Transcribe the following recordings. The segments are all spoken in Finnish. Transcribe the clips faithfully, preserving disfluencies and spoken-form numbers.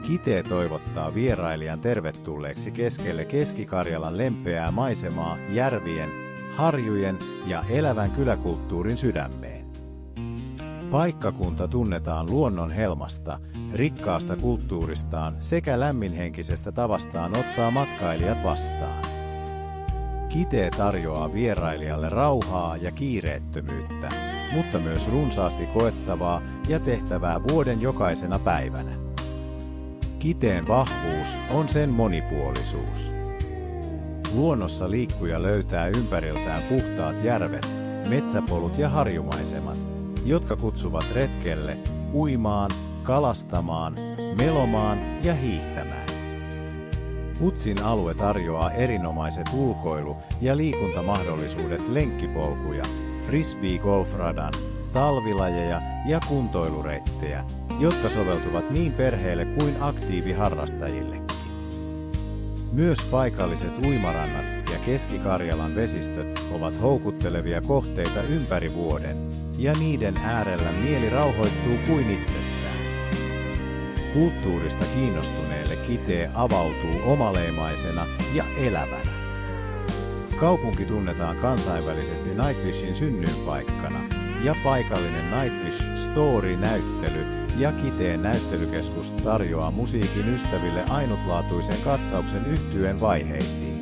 Kitee toivottaa vierailijan tervetulleeksi keskelle Keski-Karjalan lempeää maisemaa järvien, harjujen ja elävän kyläkulttuurin sydämeen. Paikkakunta tunnetaan luonnon helmasta, rikkaasta kulttuuristaan sekä lämminhenkisestä tavastaan ottaa matkailijat vastaan. Kitee tarjoaa vierailijalle rauhaa ja kiireettömyyttä, mutta myös runsaasti koettavaa ja tehtävää vuoden jokaisena päivänä. Kiteen vahvuus on sen monipuolisuus. Luonnossa liikkuja löytää ympäriltään puhtaat järvet, metsäpolut ja harjumaisemat, jotka kutsuvat retkelle, uimaan, kalastamaan, melomaan ja hiihtämään. Utsin alue tarjoaa erinomaiset ulkoilu- ja liikuntamahdollisuudet lenkkipolkuja, frisbee-golfradan, talvilajeja ja kuntoilureittejä, jotka soveltuvat niin perheille kuin aktiiviharrastajillekin. Myös paikalliset uimarannat ja Keski-Karjalan vesistöt ovat houkuttelevia kohteita ympäri vuoden, ja niiden äärellä mieli rauhoittuu kuin itsestään. Kulttuurista kiinnostuneelle Kitee avautuu omaleimaisena ja elävänä. Kaupunki tunnetaan kansainvälisesti Nightwishin synnyinpaikkana, ja paikallinen Nightwish Story-näyttely ja Kiteen näyttelykeskus tarjoaa musiikin ystäville ainutlaatuisen katsauksen yhtyeen vaiheisiin.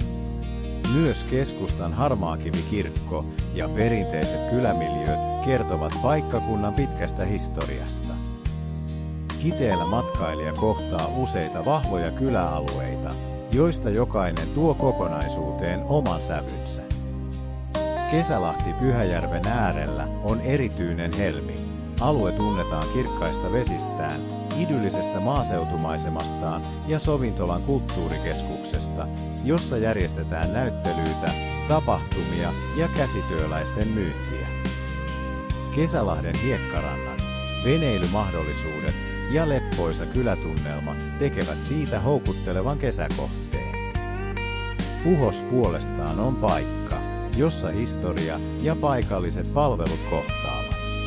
Myös keskustan Harmaakivi-kirkko ja perinteiset kylämiljööt kertovat paikkakunnan pitkästä historiasta. Kiteellä matkailija kohtaa useita vahvoja kyläalueita, joista jokainen tuo kokonaisuuteen oman sävynsä. Kesälahti Pyhäjärven äärellä on erityinen helmi. Alue tunnetaan kirkkaista vesistään, idyllisestä maaseutumaisemastaan ja Sovintolan kulttuurikeskuksesta, jossa järjestetään näyttelyitä, tapahtumia ja käsityöläisten myyntiä. Kesälahden hiekkarannat, veneilymahdollisuudet ja leppoisa kylätunnelma tekevät siitä houkuttelevan kesäkohteen. Puhos puolestaan on paikka, jossa historia ja paikalliset palvelut kohtaavat.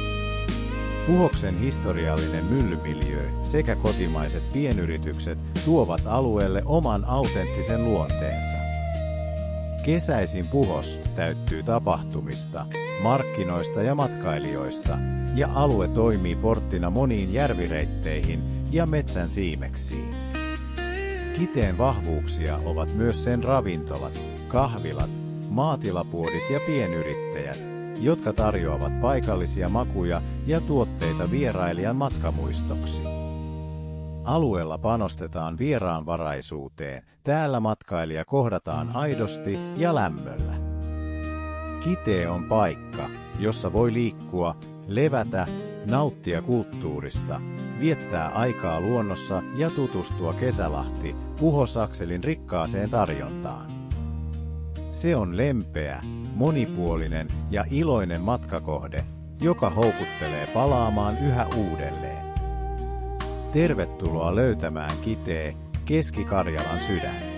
Puhoksen historiallinen myllymiljöö sekä kotimaiset pienyritykset tuovat alueelle oman autenttisen luonteensa. Kesäisin Puhos täyttyy tapahtumista, markkinoista ja matkailijoista, ja alue toimii porttina moniin järvireitteihin ja metsän siimeksiin. Kiteen vahvuuksia ovat myös sen ravintolat, kahvilat, maatilapuodit ja pienyrittäjät, jotka tarjoavat paikallisia makuja ja tuotteita vierailijan matkamuistoksi. Alueella panostetaan vieraanvaraisuuteen, täällä matkailija kohdataan aidosti ja lämmöllä. Kitee on paikka, jossa voi liikkua, levätä, nauttia kulttuurista, viettää aikaa luonnossa ja tutustua Kesälahti Puhos-akselin rikkaaseen tarjontaan. Se on lempeä, monipuolinen ja iloinen matkakohde, joka houkuttelee palaamaan yhä uudelleen. Tervetuloa löytämään Kitee, Keski-Karjalan sydän.